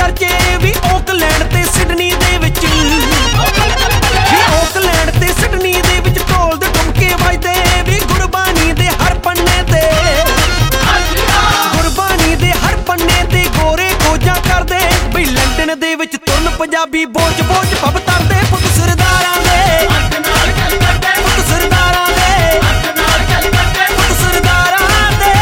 ਖਰਚੇ ਵੀ ਆਕਲੈਂਡ ਤੇ ਸਿਡਨੀ ਦੇ ਵਿੱਚ ਵੀ ਆਕਲੈਂਡ ਤੇ ਸਿਡਨੀ ਦੇ ਵਿੱਚ ਢੋਲ ਦੇ ਠੁਮਕੇ ਵੱਜਦੇ ਵੀ ਗੁਰਬਾਣੀ ਦੇ ਹਰ ਪੰਨੇ ਤੇ ਗੁਰਬਾਣੀ ਦੇ ਹਰ ਪੰਨੇ ਤੇ ਗੋਰੇ ਖੋਜਾਂ ਕਰਦੇ ਵੀ ਲੰਡਨ ਦੇ ਵਿੱਚ ਤੁਰਨ ਪੰਜਾਬੀ ਬੋਝ ਬੋਝ ਪੱਬ ਤਰਦੇ ਪੁੱਤ ਸਰਦਾਰਾਂ ਦੇ ਪੁੱਤ ਸਰਦਾਰਾਂ ਦੇ ਪੁੱਤ ਸਰਦਾਰਾਂ ਦੇ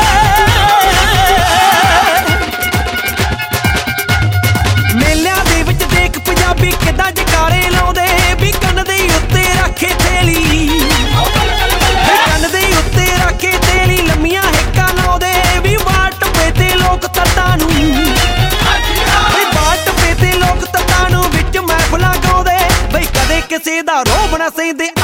ਮੇਲਿਆਂ ਦੇ ਵਿੱਚ ਦੇਖ ਪੰਜਾਬੀ ਕਿੱਦਾਂ ਜਕਾਰੇ ਲਾਉਂਦੇ ਵੀ ਕੰਨ ਦੇ ਉੱਤੇ ਰੱਖੇ ਥੇਲੀ ਕੰਨ ਦੇ ਉੱਤੇ ਰੱਖੇ ਥੇਲੀ ਲੰਮੀਆਂ ਹਿੱਕਾਂ ਲਾਉਂਦੇ ਵੀ ਬਾਟ ਟੱਪੇ ਤੇ ਲੋਕ ਤੱਤਾਂ ਨੂੰ ਬਾਟ ਟੱਪੇ ਤੇ ਲੋਕ ਤੱਤਾਂ ਨੂੰ ਵਿੱਚ ਮਹਿਫਲਾਂ ਗਾਉਂਦੇ ਬਈ ਕਦੇ ਕਿਸੇ ਦਾ ਰੋਬ ਨਾ ਸਹਿੰਦੇ